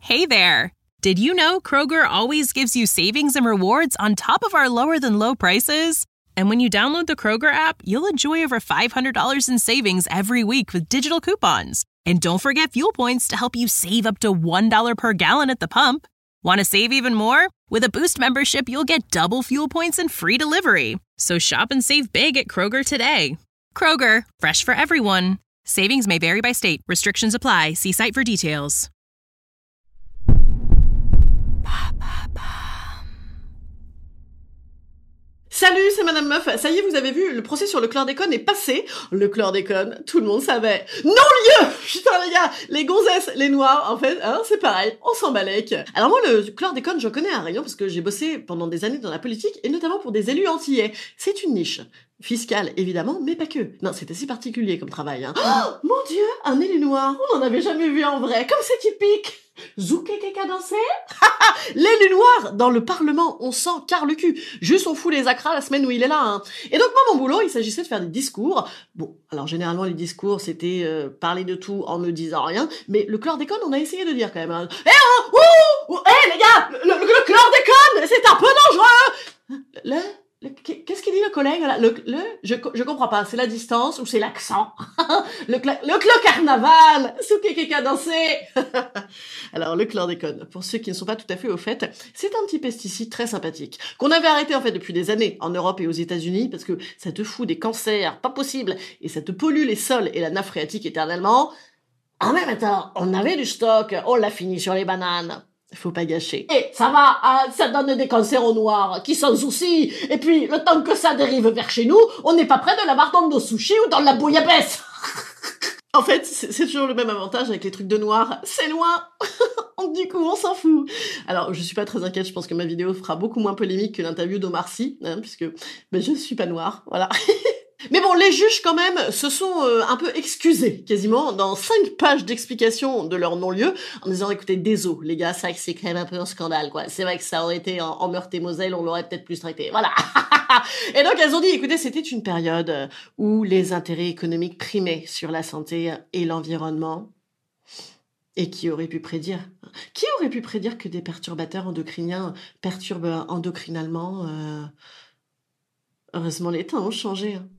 Hey there! Did you know Kroger always gives you savings and rewards on top of our lower-than-low prices? And when you download the Kroger app, you'll enjoy over $500 in savings every week with digital coupons. And don't forget fuel points to help you save up to $1 per gallon at the pump. Want to save even more? With a Boost membership, you'll get double fuel points and free delivery. So shop and save big at Kroger today. Kroger, fresh for everyone. Savings may vary by state. Restrictions apply. See site for details. Salut, c'est Madame Meuf. Ça y est, vous avez vu, le procès sur le chlordécone est passé. Le chlordécone, tout le monde savait. Non-lieu! Putain, les gars, les gonzesses, les noirs, en fait, hein, c'est pareil, on s'en balèque. Alors moi, le chlordécone, j'en connais un rayon parce que j'ai bossé pendant des années dans la politique et notamment pour des élus antillais. C'est une niche. Fiscale, évidemment, mais pas que. Non, c'est assez particulier comme travail, hein. Oh, mon Dieu, un élu noir, on n'en avait jamais vu en vrai. Comme c'est typique. Zouké keka dansé. L'élu noir dans le Parlement, on sent car le cul. Juste on fout les acras la semaine où il est là, hein. Et donc moi, mon boulot, il s'agissait de faire des discours. Bon, alors généralement les discours, c'était parler de tout en ne disant rien. Mais le chlordécone, on a essayé de dire quand même. Hein. Eh oh, les gars, le chlordécone, c'est un peu dangereux. Qu'est-ce qu'il dit le collègue là? Je comprends pas, c'est la distance ou c'est l'accent? le carnaval, soukekeka dansé. Alors le chlordécone, pour ceux qui ne sont pas tout à fait au fait, c'est un petit pesticide très sympathique qu'on avait arrêté en fait depuis des années en Europe et aux États-Unis parce que ça te fout des cancers pas possible et ça te pollue les sols et la nappe phréatique éternellement. Ah mais attends, on avait du stock, on l'a fini sur les bananes. Faut pas gâcher. Et ça va, hein, ça donne des cancers au noir, qui s'en soucient. Et puis, le temps que ça dérive vers chez nous, on n'est pas près de l'avoir dans nos sushis ou dans la bouillabaisse. En fait, c'est toujours le même avantage avec les trucs de noir. C'est loin. Du coup, on s'en fout. Alors, je suis pas très inquiète, je pense que ma vidéo fera beaucoup moins polémique que l'interview d'Omar Sy, hein, puisque je suis pas noire, voilà. Mais bon, les juges, quand même, se sont un peu excusés, quasiment, dans 5 pages d'explication de leur non-lieu, en disant, écoutez, désolé, les gars, c'est vrai que c'est quand même un peu un scandale, quoi. C'est vrai que ça aurait été en Meurthe-et-Moselle, on l'aurait peut-être plus traité. Voilà. Et donc, elles ont dit, écoutez, c'était une période où les intérêts économiques primaient sur la santé et l'environnement. Et qui aurait pu prédire que des perturbateurs endocriniens perturbent endocrinalement Heureusement, les temps ont changé. Hein.